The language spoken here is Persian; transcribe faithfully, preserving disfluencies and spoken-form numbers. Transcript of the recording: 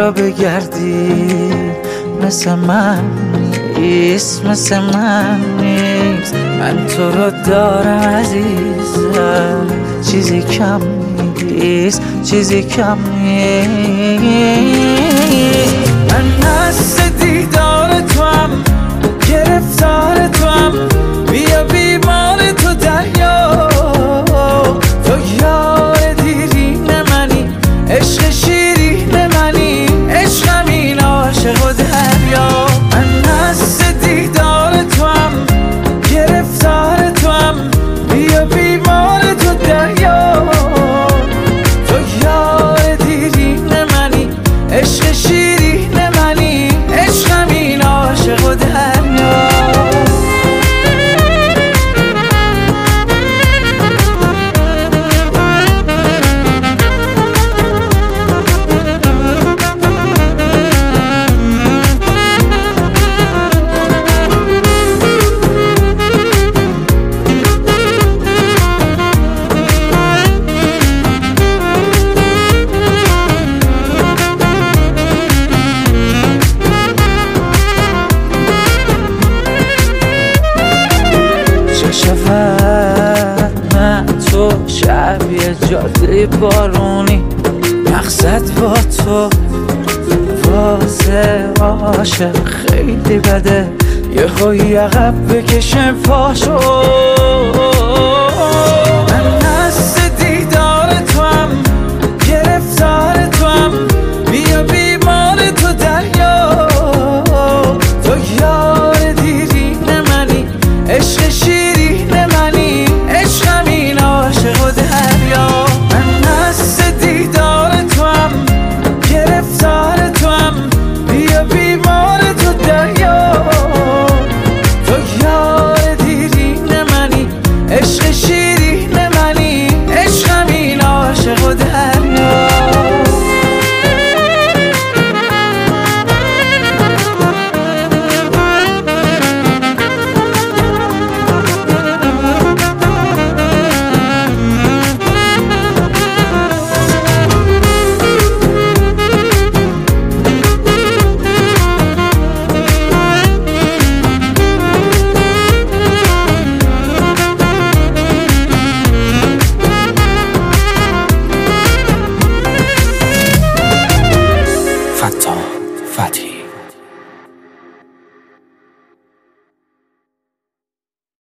بیا بگردی، مثل من نیست، مثل من نیست. من تو رو دارم عزیزم، چیزی کم نیست، چیزی کم نیست. من هست دیدار تو هم، گرفتار تو هم، بیا بیمار تو دریا. تو یار دیرین منی، عشق شیرین منی، عشقم این عاشق و دریا. من هست دیدار تو هم، گرفتار تو هم، بیا بیمار تو دریا. تو یار دیرین منی، عشق شیرین منی، عشقم این عاشق و دریا. من تو شبیه جاده بارونی، مقصد با تو واسه عاشق خیلی بده، یه هایی عقب بکشم پاشو. من هست دیدار تو هم، گرفتار تو هم، بیا بیمار تو دریا. تو یار دیرین منی، عشق شیرین منی، عشقم این عاشق و دریا. من هست دیدار تو هم، گرفتار تو هم، بیا بیمار تو دریا. تو یار دیرین منی، عشق شیرین